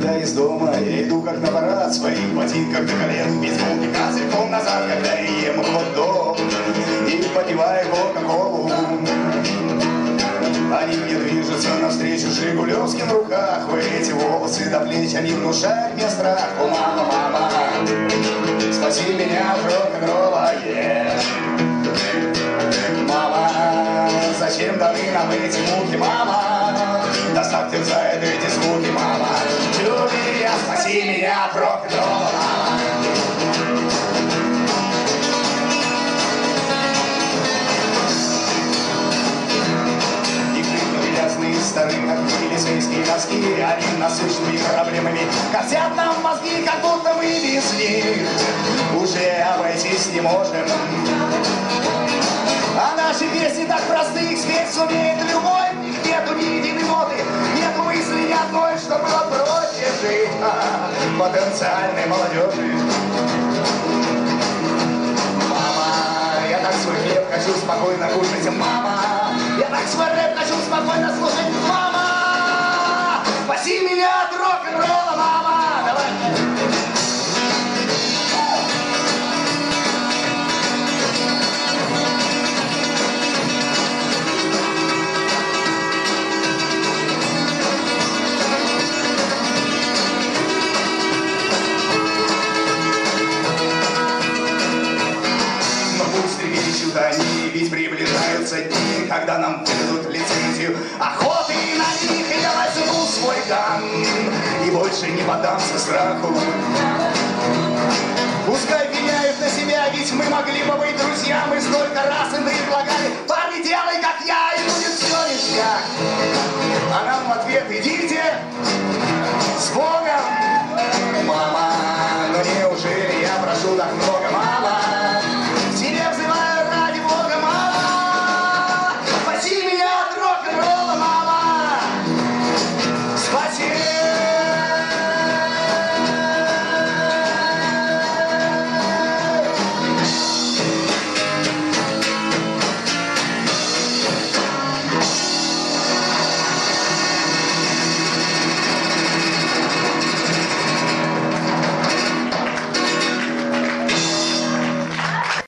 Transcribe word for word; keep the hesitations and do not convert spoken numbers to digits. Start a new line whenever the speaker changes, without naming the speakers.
когда из дома я иду как на парад в своих ботинках до колен, без булки козырьком назад, когда я ем хот-дог и попиваю кока-колу. Они мне движутся навстречу с жигулевским в руках. Вы эти волосы до плеч, они внушают мне страх. О, мама, мама, спаси меня от рок-н-ролла, yeah. Мама, зачем даны нам эти муки, мама? Достав терзает эти звуки, мама. Любви, спаси меня от рок-н-ролла, мама. Старые, как милицейские носки, они насущными проблемами коптят нам мозги, как будто мы без них уже обойтись не можем. А наши песни так просты, их спеть сумеет любой. В них нету ни единой ноты, нету мысли ни одной, что было проще жить потенциальной молодежи. Мама, я так свой хлеб хочу спокойно кушать, мама. Я так свой рэп хочу спокойно слушать, мама! Спаси меня от рок-н-ролла, мама! Давай! Но пусть трепещут они, ведь приближаются дни, когда нам выдадут лицензию охоты на них, и я возьму свой ган и больше не поддамся страху. Пускай пеняют на себя, ведь мы могли бы быть друзья, мы столько раз и